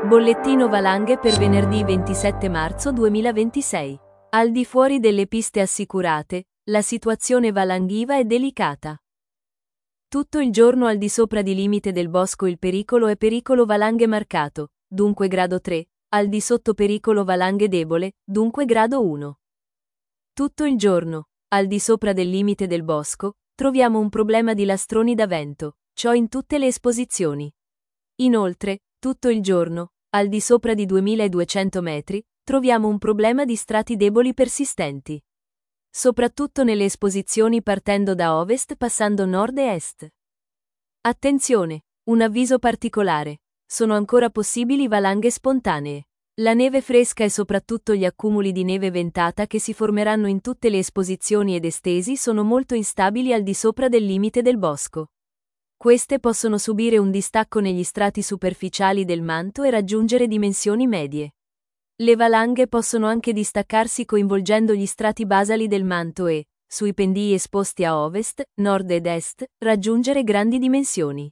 Bollettino valanghe per venerdì 27 marzo 2026. Al di fuori delle piste assicurate, la situazione valanghiva è delicata. Tutto il giorno al di sopra di limite del bosco il pericolo è pericolo valanghe marcato, dunque grado 3, al di sotto pericolo valanghe debole, dunque grado 1. Tutto il giorno, al di sopra del limite del bosco, troviamo un problema di lastroni da vento, ciò in tutte le esposizioni. Inoltre, tutto il giorno, al di sopra di 2200 metri, troviamo un problema di strati deboli persistenti. Soprattutto nelle esposizioni partendo da ovest passando nord e est. Attenzione! Un avviso particolare. Sono ancora possibili valanghe spontanee. La neve fresca e soprattutto gli accumuli di neve ventata che si formeranno in tutte le esposizioni ed estesi sono molto instabili al di sopra del limite del bosco. Queste possono subire un distacco negli strati superficiali del manto e raggiungere dimensioni medie. Le valanghe possono anche distaccarsi coinvolgendo gli strati basali del manto e, sui pendii esposti a ovest, nord ed est, raggiungere grandi dimensioni.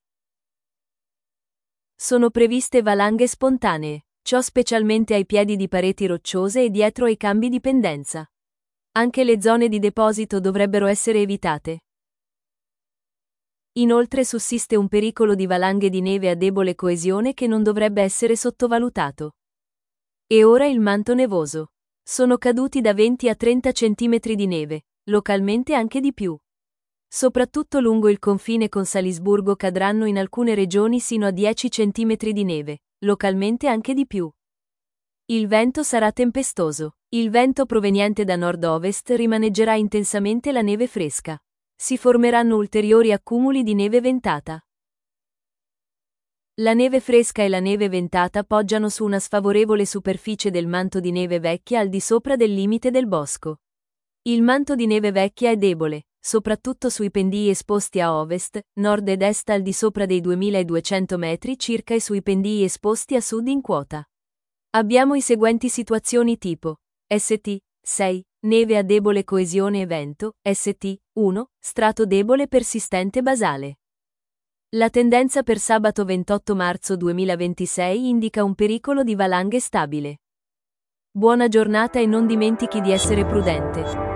Sono previste valanghe spontanee, ciò specialmente ai piedi di pareti rocciose e dietro ai cambi di pendenza. Anche le zone di deposito dovrebbero essere evitate. Inoltre sussiste un pericolo di valanghe di neve a debole coesione che non dovrebbe essere sottovalutato. E ora il manto nevoso. Sono caduti da 20 a 30 cm di neve, localmente anche di più. Soprattutto lungo il confine con Salisburgo cadranno in alcune regioni sino a 10 cm di neve, localmente anche di più. Il vento sarà tempestoso. Il vento proveniente da nord-ovest rimaneggerà intensamente la neve fresca. Si formeranno ulteriori accumuli di neve ventata. La neve fresca e la neve ventata poggiano su una sfavorevole superficie del manto di neve vecchia al di sopra del limite del bosco. Il manto di neve vecchia è debole, soprattutto sui pendii esposti a ovest, nord ed est al di sopra dei 2200 metri circa e sui pendii esposti a sud in quota. Abbiamo i seguenti situazioni tipo St. 6. Neve a debole coesione e vento, St. 1. Strato debole persistente basale. La tendenza per sabato 28 marzo 2026 indica un pericolo di valanghe stabile. Buona giornata e non dimentichi di essere prudente.